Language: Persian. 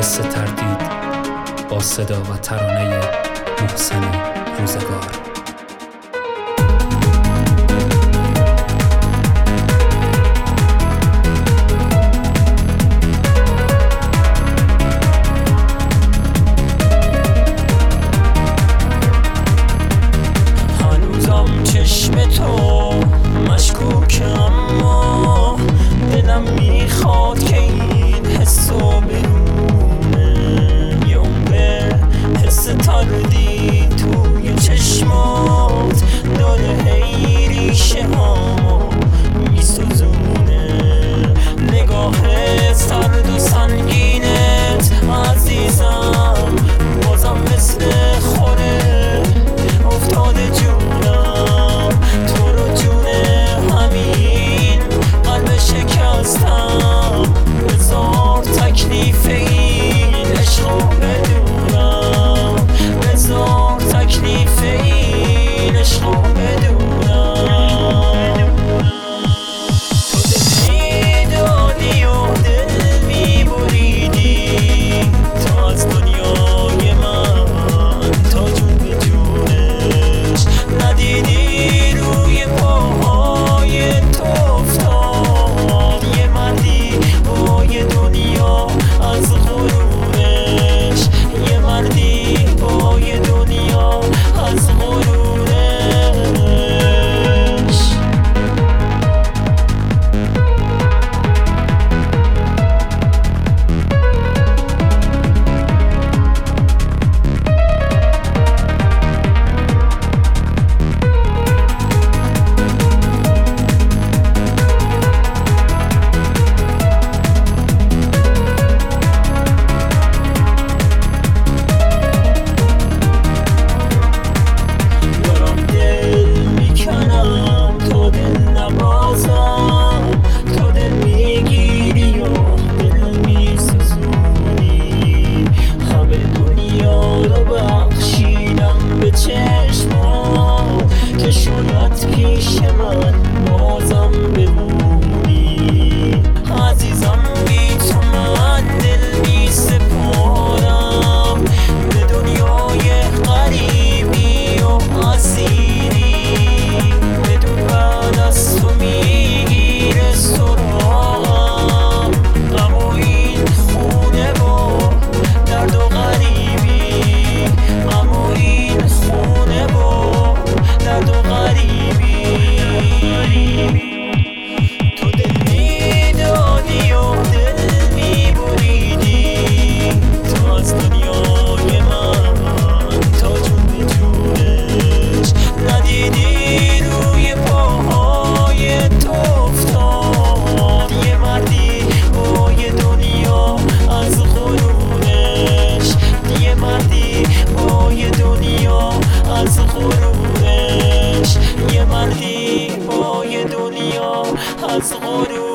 حس تردید با صدا و ترانه محسن روزگار. هنوزم چشم تو مشکوک، اما دلم میخواد که این حسو بمونه. یه عمره حس تردید توی چشمات داره، هی ریشه هامو میسوزونه. نگاه سرد و سنگینت عزیزم بازم مثل خوره افتاده جونم. تو رو جون همین قلب شکستم، بذار تکلیف این عشقو بدونم، بذار تکلیف این عشقو بدونم. تو دل میدادی و دل میبریدی، تو از دنیای من تا جون به جونش ندیدی. روی پاهای تو افتاد یه مردی با یه دنیا از غرورش، یه مردی با یه دنیا از غرورش. که شاید پیش من بازم بمونی. عزیزم بی تو من دل می سپارم به دنیای غریبی و اسیری. بدون بعد از تو میگیره سراغم غم و این خونه و درد و غریبی، غم و این خونه و درد و غریبی. تو دل میدادی و دل میبریدی، تو از دنیای من تا جون به جونش ندیدی. روی پاهای تو افتاد یه مردی با یه دنیا از غرورش، یه مردی با یه دنیا از غرورش، یه مردی با یه دنیا از غرورش.